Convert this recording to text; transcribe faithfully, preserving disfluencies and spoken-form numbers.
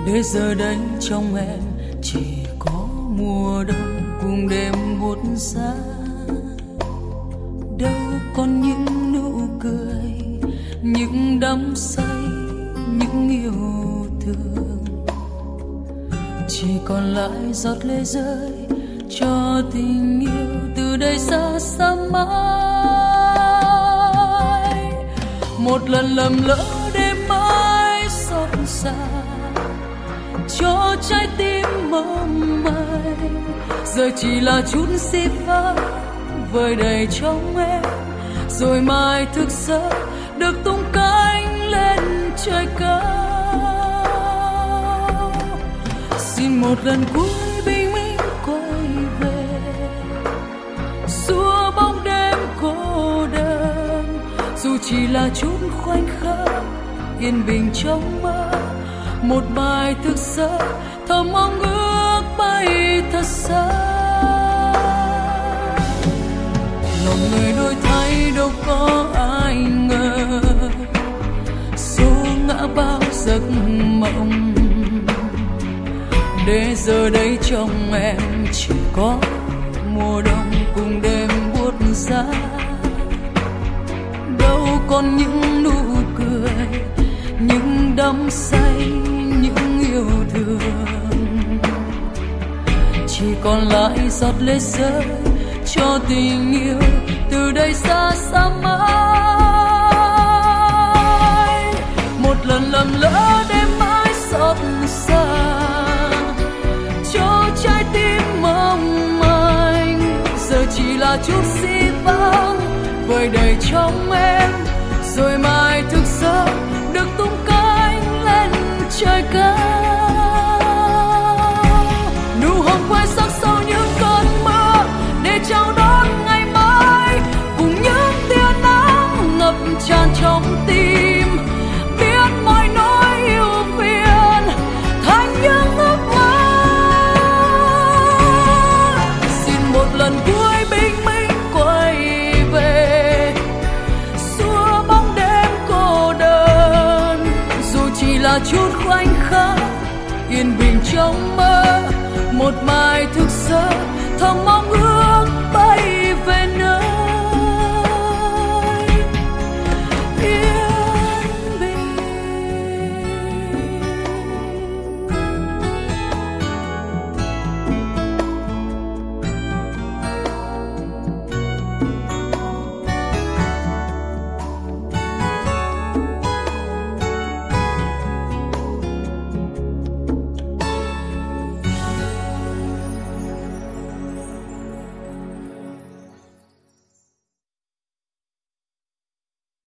để giờ đây trong em chỉ có mùa đông cùng đêm buốt giá. Đâu còn những nụ cười, những đắm say, những yêu thương, chỉ còn lại giọt lệ rơi cho tình yêu từ đây xa xa mãi. Một lần lầm lỡ để mãi xót xa cho trái tim mong manh, giờ chỉ là chút si phá vơi đầy trong em, rồi mai thức giấc được tung cánh lên trời cao. Xin một lần cuối bình minh quay về, xua bóng đêm cô đơn, dù chỉ là chút khoảnh khắc yên bình trong mơ. Một bài thức giấc thầm mong ước bay thật xa. Lòng người đổi thay đâu có ai ngờ, số ngã bao giấc mộng, để giờ đây trong em chỉ có mùa đông cùng đêm buốt giá. Đâu còn những nụ cười, những đắm say, những yêu thương, chỉ còn lại giọt lệ rơi cho tình yêu từ đây xa xa mãi. Một lần lầm lỡ đêm mãi xót xa cho trái tim mong manh, giờ chỉ là chút si vắng vơi đầy trong em, rồi mai thức giấc được tung cánh lên trời cao. Nụ hồng quay sắc sau những cơn mưa để chào đón ngày mai, cùng những tia nắng ngập tràn trong tim, biết mọi nỗi yêu phiền thành những ước mơ. Xin một lần cuối bình minh quay về, xua bóng đêm cô đơn, dù chỉ là chút khoảnh khắc yên bình trong mơ. Một mai thức giấc thầm mong ước bay về nơi